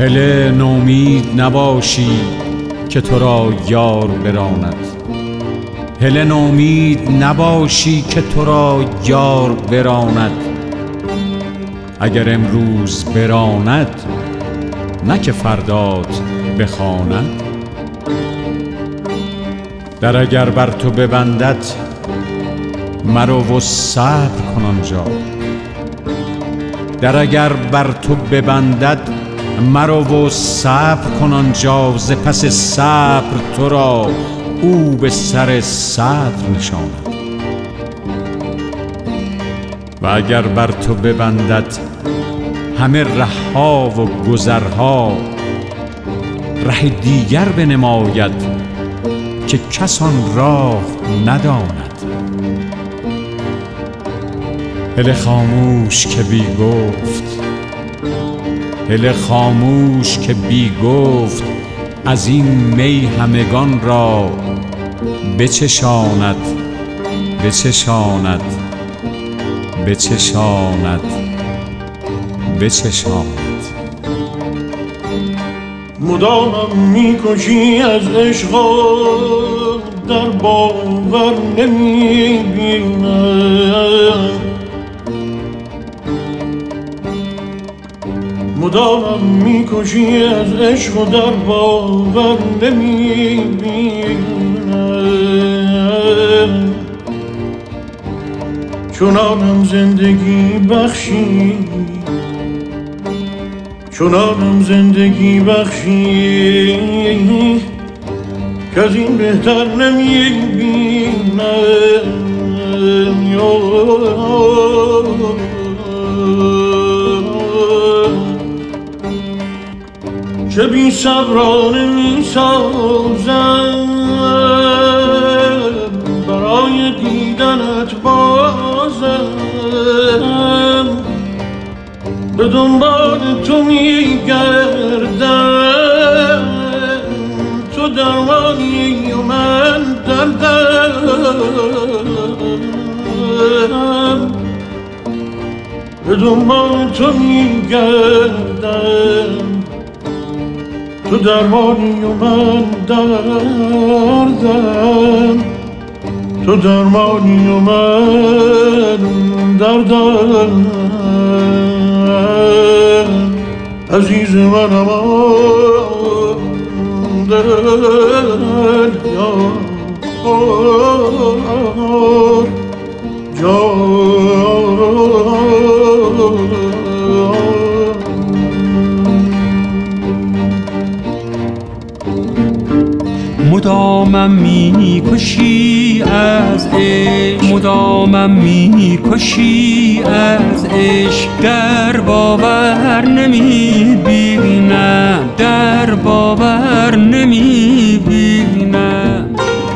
هله نومید نباشی که تو را یار براند. هله نومید نباشی که تو را یار براند. اگر امروز براند نه که فردات بخواند. در اگر بر تو ببندد مرو و صبر کن آنجا. در اگر بر تو ببندد مرو و صبر کن آنجا. ز پس صبر تو را او به سر صدر نشاند. و اگر بر تو ببندد همه رهها و گذرها، ره دیگر بنماید که کس آن راه نداند. هله خاموش که بی گفت، هله خاموش که بی گفت، از این می همگان را بچشاند، بچشاند، بچشاند، بچشاند. مدامم میکشی از عشق در باور نمیبینم. مدامم میکشی از عشق در باور نمیبینم. چنانم زندگی بخشی، چنانم زندگی بخشی که از این بهتر نمیبینم. چه بی صبرانه میسازم برای دیدنت بازم. به دنبال تو میگردم، تو درمانی و من دردم. به دنبال تو میگردم، تو درمانی و من دردم. تو درمانی و من دردم. عزیز منم دل مدامم میکشی از عشق، مدامم میکشی از عشق. در باور نمیبینم، در باور نمیبینم.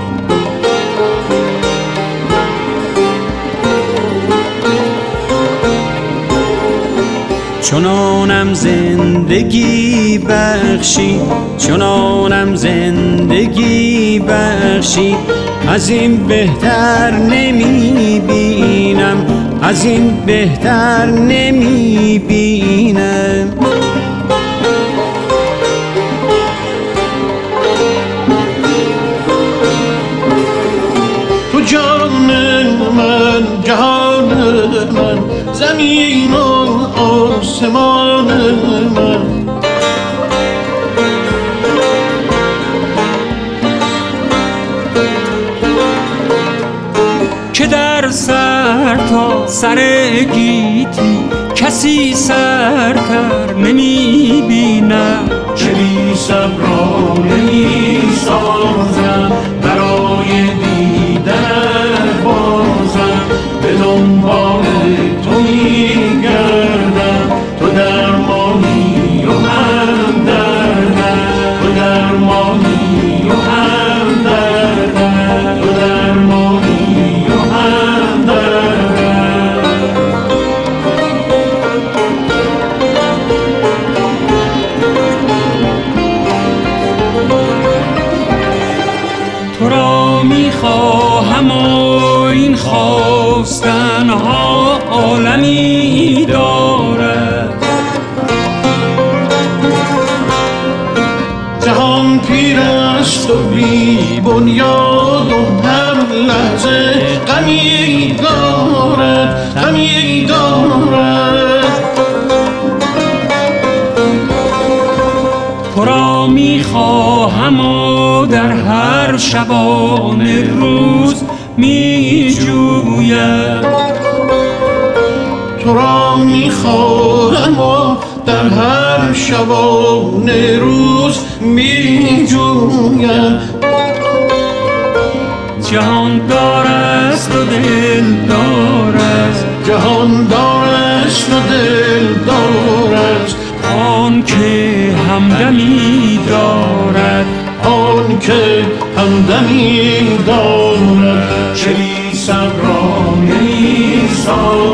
چنانم زندگی بخشی، چنانم زندگی بخشی، از این بهتر نمیبینم، از این بهتر نمیبینم. تو جان من، جهان من، زمین و آسمان من. که در سر تا سر گیتی کسی سرتر نمیبینم. چه بی صبرانه میسازم برای دیدن بازم. به دنبال تو میگردم، تو درمانی و هم دردم. تو درمانی و هم دردم. تو درمانی و هم دردم. تو را میخواهم و این خواستنها عالمی دارد. بنیاد و هر لحظه غمی دارد، غمی دارد. تو را میخواهم و در هر شبانه روز میجویم، تو را میخواهم و در هر شبانه روز میجویم. جهان دار است و دل دار است، جهان دار است و دل دار است. آن که همدمی دارد، آن که همدمی دارد. چه بی صبرانه ای